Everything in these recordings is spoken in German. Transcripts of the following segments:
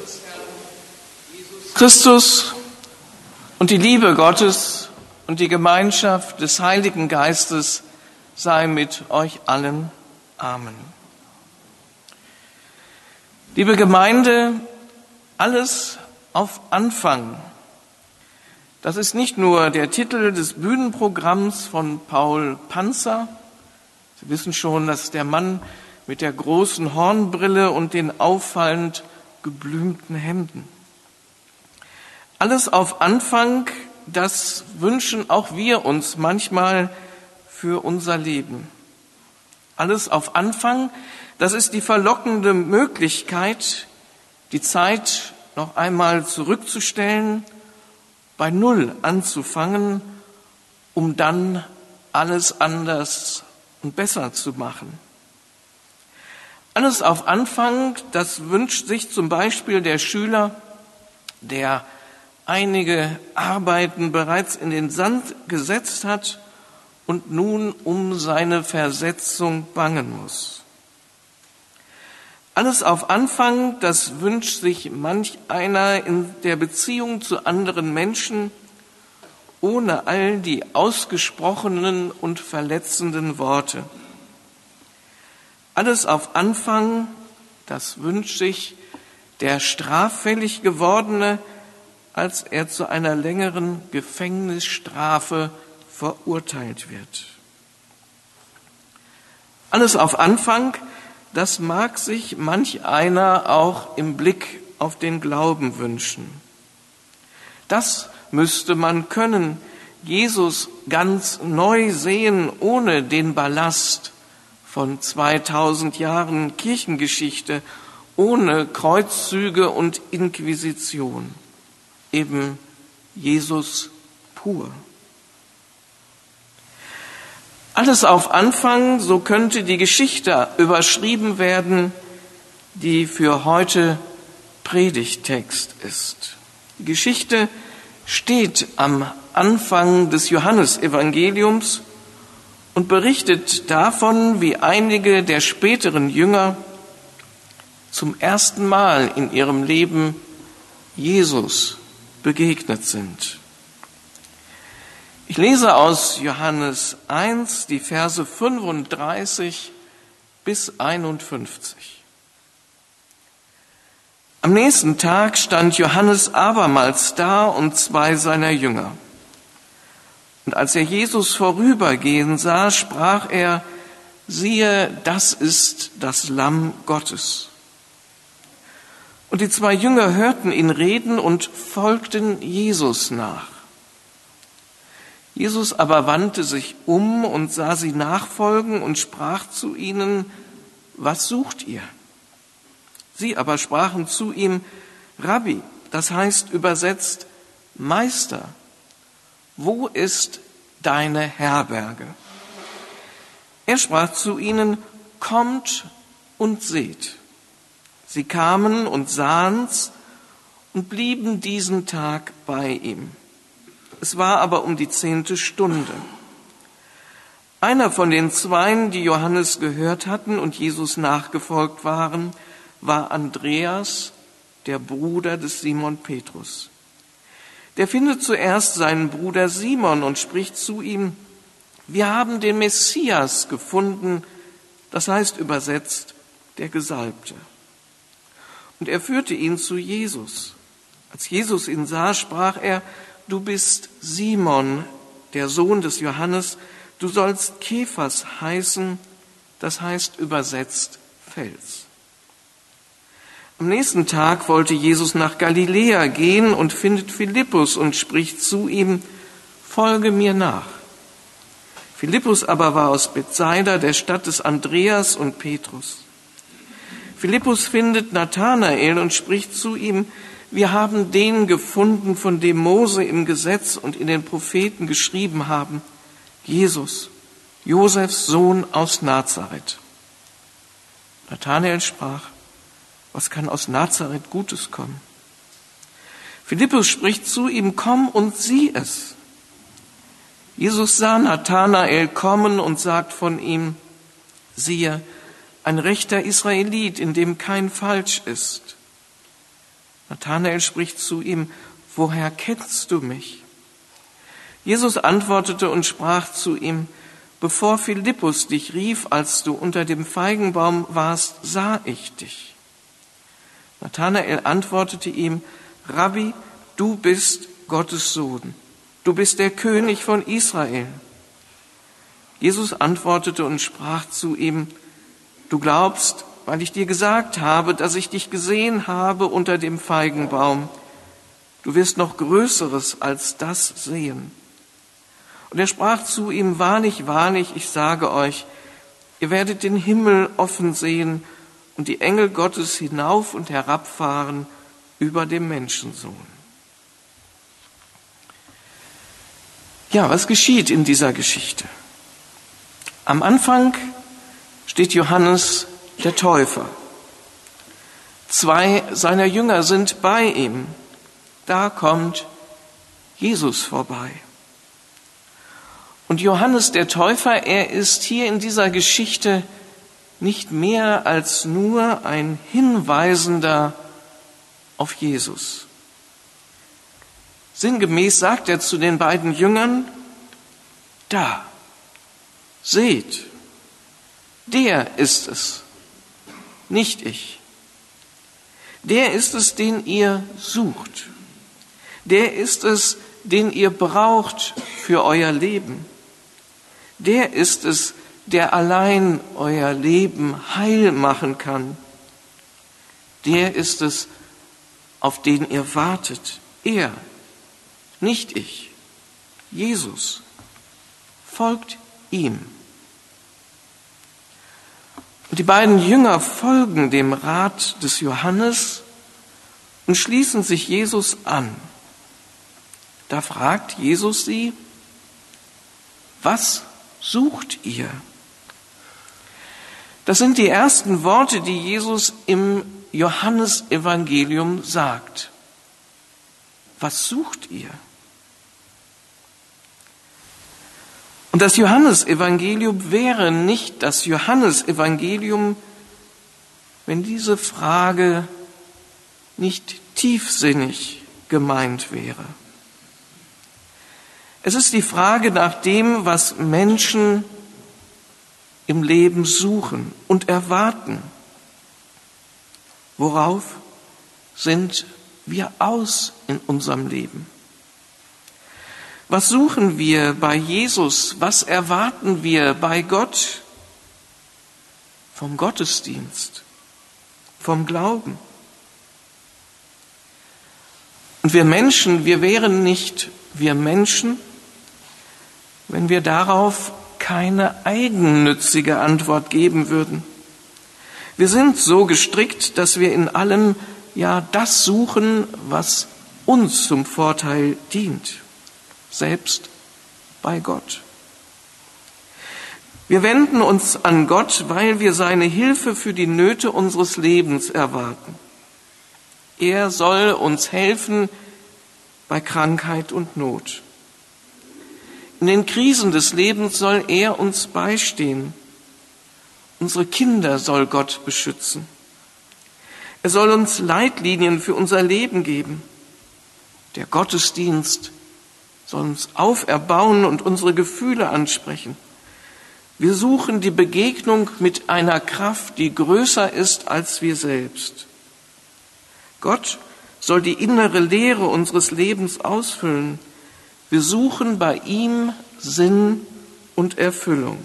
Christus und die Liebe Gottes und die Gemeinschaft des Heiligen Geistes sei mit euch allen. Amen. Liebe Gemeinde, alles auf Anfang. Das ist nicht nur der Titel des Bühnenprogramms von Paul Panzer. Sie wissen schon, das ist der Mann mit der großen Hornbrille und den auffallend geblümten Hemden. Alles auf Anfang, das wünschen auch wir uns manchmal für unser Leben. Alles auf Anfang, das ist die verlockende Möglichkeit, die Zeit noch einmal zurückzustellen, bei Null anzufangen, um dann alles anders und besser zu machen. Alles auf Anfang, das wünscht sich zum Beispiel der Schüler, der einige Arbeiten bereits in den Sand gesetzt hat und nun um seine Versetzung bangen muss. Alles auf Anfang, das wünscht sich manch einer in der Beziehung zu anderen Menschen, ohne all die ausgesprochenen und verletzenden Worte. Alles auf Anfang, das wünscht sich der straffällig gewordene, als er zu einer längeren Gefängnisstrafe verurteilt wird. Alles auf Anfang, das mag sich manch einer auch im Blick auf den Glauben wünschen. Das müsste man können, Jesus ganz neu sehen, ohne den Ballast von 2000 Jahren Kirchengeschichte, ohne Kreuzzüge und Inquisition. Eben Jesus pur. Alles auf Anfang, so könnte die Geschichte überschrieben werden, die für heute Predigttext ist. Die Geschichte steht am Anfang des Johannesevangeliums und berichtet davon, wie einige der späteren Jünger zum ersten Mal in ihrem Leben Jesus begegnet sind. Ich lese aus Johannes 1 die Verse 35 bis 51. Am nächsten Tag stand Johannes abermals da und zwei seiner Jünger. Und als er Jesus vorübergehen sah, sprach er: Siehe, das ist das Lamm Gottes. Und die zwei Jünger hörten ihn reden und folgten Jesus nach. Jesus aber wandte sich um und sah sie nachfolgen und sprach zu ihnen: Was sucht ihr? Sie aber sprachen zu ihm: Rabbi, das heißt übersetzt Meister, wo ist deine Herberge? Er sprach zu ihnen: Kommt und seht. Sie kamen und sahen's und blieben diesen Tag bei ihm. Es war aber um die 10. Stunde. Einer von den Zweien, die Johannes gehört hatten und Jesus nachgefolgt waren, war Andreas, der Bruder des Simon Petrus. Der findet zuerst seinen Bruder Simon und spricht zu ihm: Wir haben den Messias gefunden, das heißt übersetzt der Gesalbte. Und er führte ihn zu Jesus. Als Jesus ihn sah, sprach er: Du bist Simon, der Sohn des Johannes, du sollst Kephas heißen, das heißt übersetzt Fels. Am nächsten Tag wollte Jesus nach Galiläa gehen und findet Philippus und spricht zu ihm: Folge mir nach. Philippus aber war aus Bethsaida, der Stadt des Andreas und Petrus. Philippus findet Nathanael und spricht zu ihm: Wir haben den gefunden, von dem Mose im Gesetz und in den Propheten geschrieben haben, Jesus, Josefs Sohn aus Nazareth. Nathanael sprach: Was kann aus Nazareth Gutes kommen? Philippus spricht zu ihm: Komm und sieh es. Jesus sah Nathanael kommen und sagt von ihm: Siehe, ein rechter Israelit, in dem kein Falsch ist. Nathanael spricht zu ihm: Woher kennst du mich? Jesus antwortete und sprach zu ihm: Bevor Philippus dich rief, als du unter dem Feigenbaum warst, sah ich dich. Nathanael antwortete ihm: Rabbi, du bist Gottes Sohn. Du bist der König von Israel. Jesus antwortete und sprach zu ihm: Du glaubst, weil ich dir gesagt habe, dass ich dich gesehen habe unter dem Feigenbaum. Du wirst noch Größeres als das sehen. Und er sprach zu ihm: Wahrlich, wahrlich, ich sage euch, ihr werdet den Himmel offen sehen und die Engel Gottes hinauf und herabfahren über dem Menschensohn. Ja, was geschieht in dieser Geschichte? Am Anfang steht Johannes der Täufer. 2 seiner Jünger sind bei ihm. Da kommt Jesus vorbei. Und Johannes der Täufer, er ist hier in dieser Geschichte nicht mehr als nur ein Hinweisender auf Jesus. Sinngemäß sagt er zu den beiden Jüngern: Da, seht, der ist es, nicht ich. Der ist es, den ihr sucht. Der ist es, den ihr braucht für euer Leben. Der ist es, der allein euer Leben heil machen kann. Der ist es, auf den ihr wartet. Er, nicht ich. Jesus. Folgt ihm. Und die beiden Jünger folgen dem Rat des Johannes und schließen sich Jesus an. Da fragt Jesus sie: Was sucht ihr? Das sind die ersten Worte, die Jesus im Johannesevangelium sagt. Was sucht ihr? Und das Johannesevangelium wäre nicht das Johannesevangelium, wenn diese Frage nicht tiefsinnig gemeint wäre. Es ist die Frage nach dem, was Menschen im Leben suchen und erwarten. Worauf sind wir aus in unserem Leben? Was suchen wir bei Jesus? Was erwarten wir bei Gott? Vom Gottesdienst, vom Glauben. Und wir Menschen, wir wären nicht wir Menschen, wenn wir darauf keine eigennützige Antwort geben würden. Wir sind so gestrickt, dass wir in allem ja das suchen, was uns zum Vorteil dient, selbst bei Gott. Wir wenden uns an Gott, weil wir seine Hilfe für die Nöte unseres Lebens erwarten. Er soll uns helfen bei Krankheit und Not. In den Krisen des Lebens soll er uns beistehen. Unsere Kinder soll Gott beschützen. Er soll uns Leitlinien für unser Leben geben. Der Gottesdienst soll uns auferbauen und unsere Gefühle ansprechen. Wir suchen die Begegnung mit einer Kraft, die größer ist als wir selbst. Gott soll die innere Leere unseres Lebens ausfüllen. Wir suchen bei ihm Sinn und Erfüllung.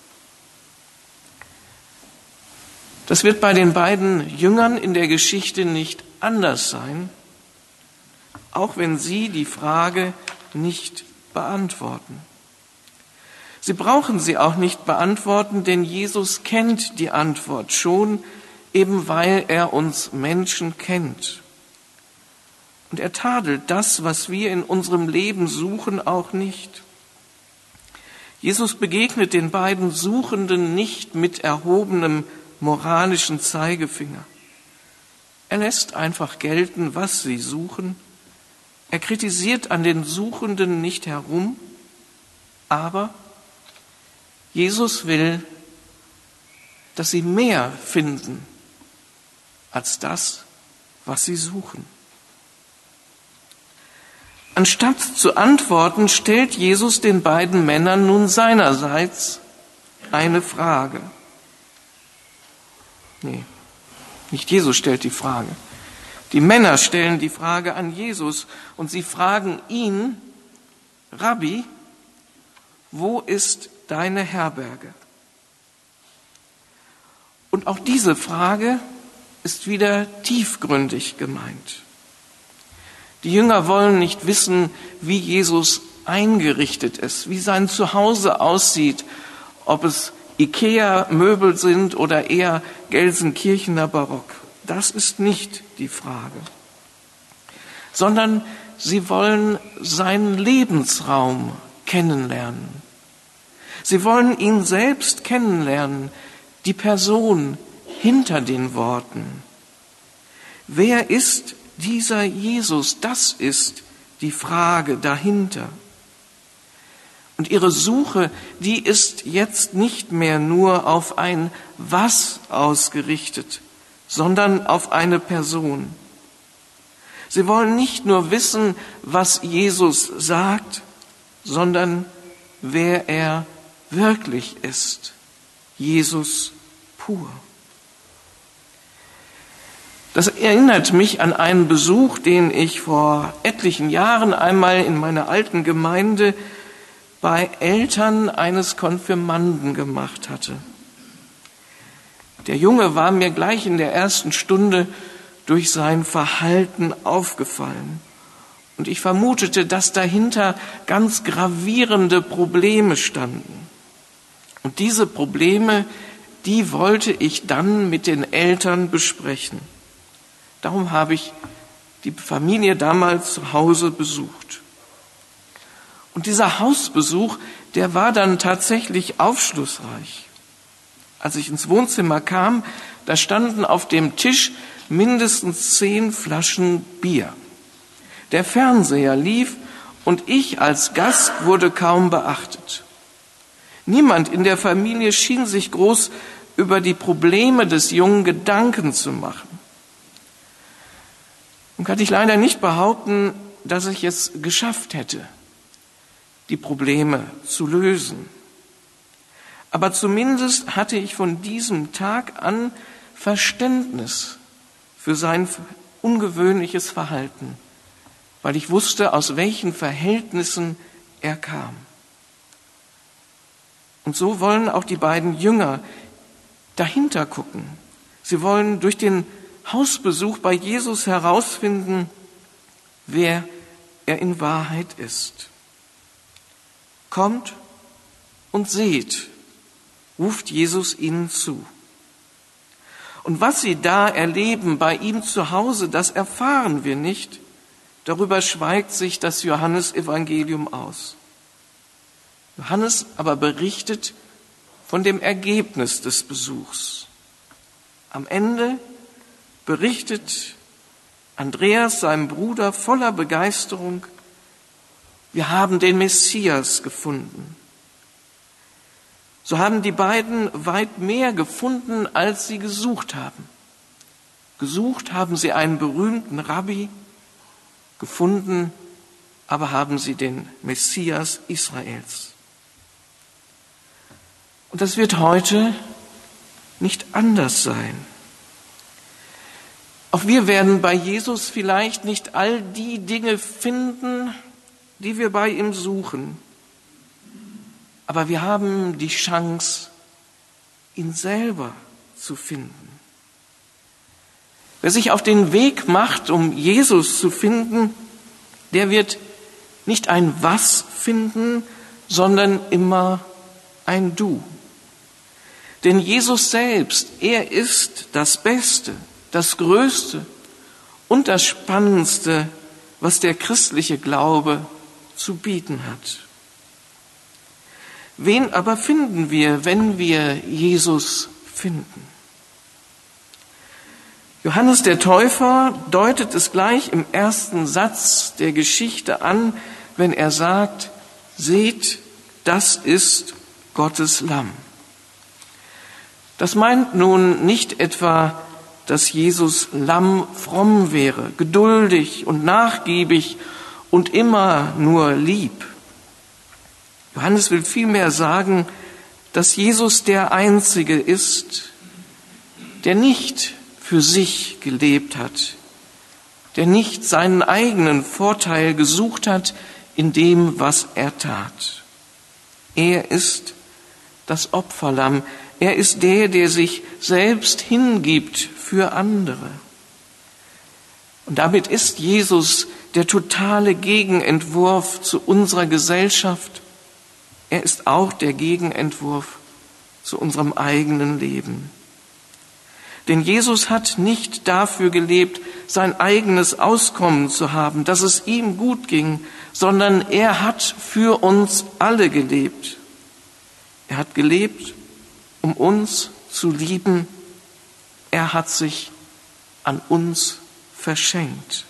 Das wird bei den beiden Jüngern in der Geschichte nicht anders sein, auch wenn sie die Frage nicht beantworten. Sie brauchen sie auch nicht beantworten, denn Jesus kennt die Antwort schon, eben weil er uns Menschen kennt. Und er tadelt das, was wir in unserem Leben suchen, auch nicht. Jesus begegnet den beiden Suchenden nicht mit erhobenem moralischen Zeigefinger. Er lässt einfach gelten, was sie suchen. Er kritisiert an den Suchenden nicht herum, aber Jesus will, dass sie mehr finden als das, was sie suchen. Anstatt zu antworten, stellt Jesus den beiden Männern nun seinerseits eine Frage. Nee, nicht Jesus stellt die Frage. Die Männer stellen die Frage an Jesus und sie fragen ihn: Rabbi, wo ist deine Herberge? Und auch diese Frage ist wieder tiefgründig gemeint. Die Jünger wollen nicht wissen, wie Jesus eingerichtet ist, wie sein Zuhause aussieht, ob es Ikea-Möbel sind oder eher Gelsenkirchener Barock. Das ist nicht die Frage, sondern sie wollen seinen Lebensraum kennenlernen. Sie wollen ihn selbst kennenlernen, die Person hinter den Worten. Wer ist dieser Jesus? Das ist die Frage dahinter. Und ihre Suche, die ist jetzt nicht mehr nur auf ein Was ausgerichtet, sondern auf eine Person. Sie wollen nicht nur wissen, was Jesus sagt, sondern wer er wirklich ist. Jesus pur. Das erinnert mich an einen Besuch, den ich vor etlichen Jahren einmal in meiner alten Gemeinde bei Eltern eines Konfirmanden gemacht hatte. Der Junge war mir gleich in der ersten Stunde durch sein Verhalten aufgefallen. Und ich vermutete, dass dahinter ganz gravierende Probleme standen. Und diese Probleme, die wollte ich dann mit den Eltern besprechen. Darum habe ich die Familie damals zu Hause besucht. Und dieser Hausbesuch, der war dann tatsächlich aufschlussreich. Als ich ins Wohnzimmer kam, da standen auf dem Tisch mindestens 10 Flaschen Bier. Der Fernseher lief und ich als Gast wurde kaum beachtet. Niemand in der Familie schien sich groß über die Probleme des Jungen Gedanken zu machen. Und kann ich leider nicht behaupten, dass ich es geschafft hätte, die Probleme zu lösen. Aber zumindest hatte ich von diesem Tag an Verständnis für sein ungewöhnliches Verhalten, weil ich wusste, aus welchen Verhältnissen er kam. Und so wollen auch die beiden Jünger dahinter gucken. Sie wollen durch den Hausbesuch bei Jesus herausfinden, wer er in Wahrheit ist. Kommt und seht, ruft Jesus ihnen zu. Und was sie da erleben bei ihm zu Hause, das erfahren wir nicht. Darüber schweigt sich das Johannesevangelium aus. Johannes aber berichtet von dem Ergebnis des Besuchs. Am Ende berichtet Andreas seinem Bruder voller Begeisterung: Wir haben den Messias gefunden. So haben die beiden weit mehr gefunden, als sie gesucht haben. Gesucht haben sie einen berühmten Rabbi, gefunden aber haben sie den Messias Israels. Und das wird heute nicht anders sein. Auch wir werden bei Jesus vielleicht nicht all die Dinge finden, die wir bei ihm suchen. Aber wir haben die Chance, ihn selber zu finden. Wer sich auf den Weg macht, um Jesus zu finden, der wird nicht ein Was finden, sondern immer ein Du. Denn Jesus selbst, er ist das Beste, das Größte und das Spannendste, was der christliche Glaube zu bieten hat. Wen aber finden wir, wenn wir Jesus finden? Johannes der Täufer deutet es gleich im ersten Satz der Geschichte an, wenn er sagt: Seht, das ist Gottes Lamm. Das meint nun nicht etwa, dass Jesus Lamm fromm wäre, geduldig und nachgiebig und immer nur lieb. Johannes will vielmehr sagen, dass Jesus der Einzige ist, der nicht für sich gelebt hat, der nicht seinen eigenen Vorteil gesucht hat in dem, was er tat. Er ist das Opferlamm. Er ist der sich selbst hingibt für andere. Und damit ist Jesus der totale Gegenentwurf zu unserer Gesellschaft. Er ist auch der Gegenentwurf zu unserem eigenen Leben. Denn Jesus hat nicht dafür gelebt, sein eigenes Auskommen zu haben, dass es ihm gut ging, sondern er hat für uns alle gelebt. Er hat gelebt, um uns zu lieben. Er hat sich an uns verschenkt.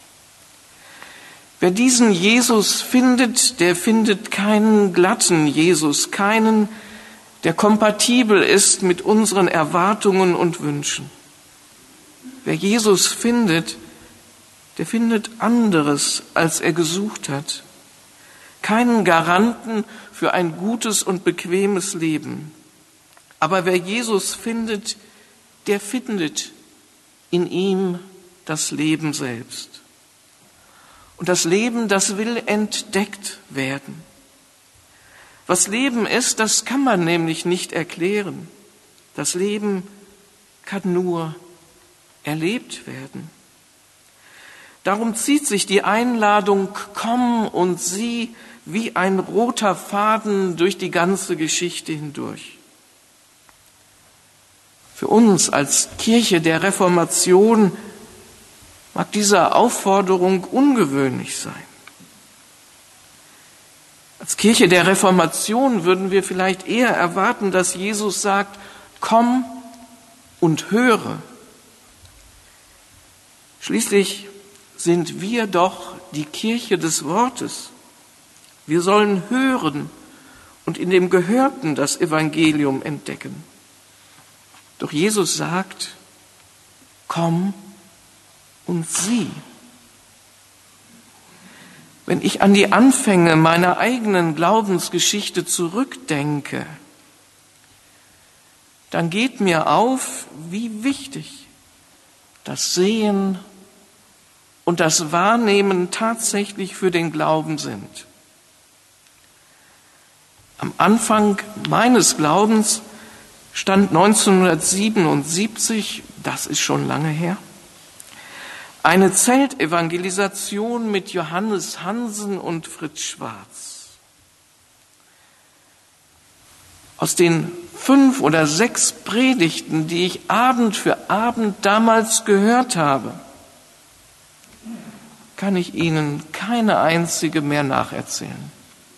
Wer diesen Jesus findet, der findet keinen glatten Jesus, keinen, der kompatibel ist mit unseren Erwartungen und Wünschen. Wer Jesus findet, der findet anderes, als er gesucht hat. Keinen Garanten für ein gutes und bequemes Leben. Aber wer Jesus findet, der findet in ihm das Leben selbst. Und das Leben, das will entdeckt werden. Was Leben ist, das kann man nämlich nicht erklären. Das Leben kann nur erlebt werden. Darum zieht sich die Einladung, komm und sieh, wie ein roter Faden durch die ganze Geschichte hindurch. Für uns als Kirche der Reformation mag diese Aufforderung ungewöhnlich sein. Als Kirche der Reformation würden wir vielleicht eher erwarten, dass Jesus sagt, komm und höre. Schließlich sind wir doch die Kirche des Wortes. Wir sollen hören und in dem Gehörten das Evangelium entdecken. Doch Jesus sagt, komm und sieh. Wenn ich an die Anfänge meiner eigenen Glaubensgeschichte zurückdenke, dann geht mir auf, wie wichtig das Sehen und das Wahrnehmen tatsächlich für den Glauben sind. Am Anfang meines Glaubens stand 1977, das ist schon lange her, eine Zeltevangelisation mit Johannes Hansen und Fritz Schwarz. Aus den 5 oder 6 Predigten, die ich Abend für Abend damals gehört habe, kann ich Ihnen keine einzige mehr nacherzählen.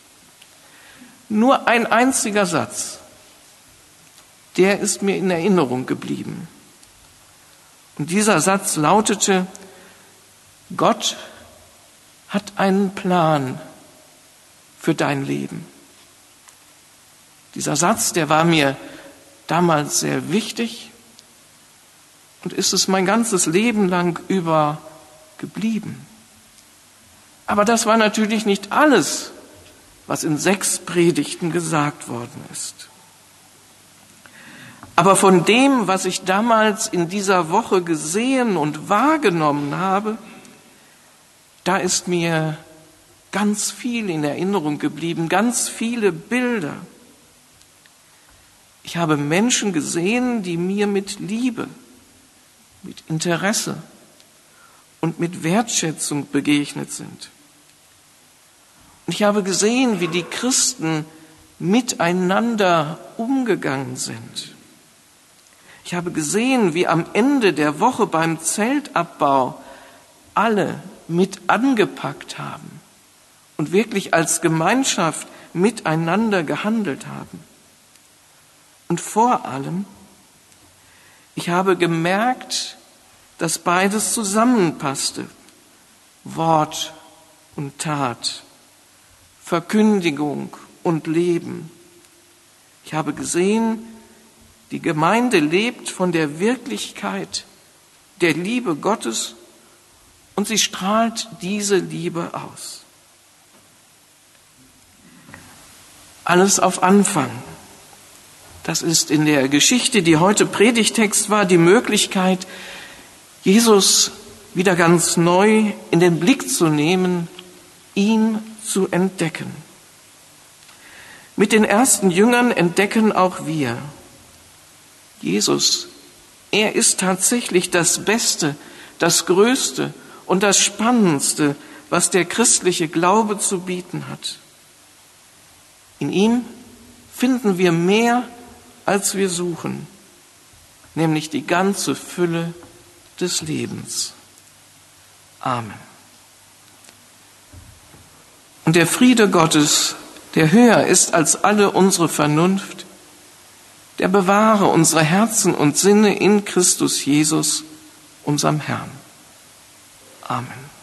Nur ein einziger Satz, der ist mir in Erinnerung geblieben. Und dieser Satz lautete, Gott hat einen Plan für dein Leben. Dieser Satz, der war mir damals sehr wichtig und ist es mein ganzes Leben lang über geblieben. Aber das war natürlich nicht alles, was in 6 Predigten gesagt worden ist. Aber von dem, was ich damals in dieser Woche gesehen und wahrgenommen habe, da ist mir ganz viel in Erinnerung geblieben, ganz viele Bilder. Ich habe Menschen gesehen, die mir mit Liebe, mit Interesse und mit Wertschätzung begegnet sind. Und ich habe gesehen, wie die Christen miteinander umgegangen sind. Ich habe gesehen, wie am Ende der Woche beim Zeltabbau alle mit angepackt haben und wirklich als Gemeinschaft miteinander gehandelt haben. Und vor allem, ich habe gemerkt, dass beides zusammenpasste. Wort und Tat, Verkündigung und Leben. Ich habe gesehen, die Gemeinde lebt von der Wirklichkeit der Liebe Gottes Und sie strahlt diese Liebe aus. Alles auf Anfang. Das ist in der Geschichte, die heute Predigtext war, die Möglichkeit, Jesus wieder ganz neu in den Blick zu nehmen, ihn zu entdecken. Mit den ersten Jüngern entdecken auch wir, Jesus, er ist tatsächlich das Beste, das Größte und das Spannendste, was der christliche Glaube zu bieten hat. In ihm finden wir mehr, als wir suchen, nämlich die ganze Fülle des Lebens. Amen. Und der Friede Gottes, der höher ist als alle unsere Vernunft, der bewahre unsere Herzen und Sinne in Christus Jesus, unserem Herrn. Amen.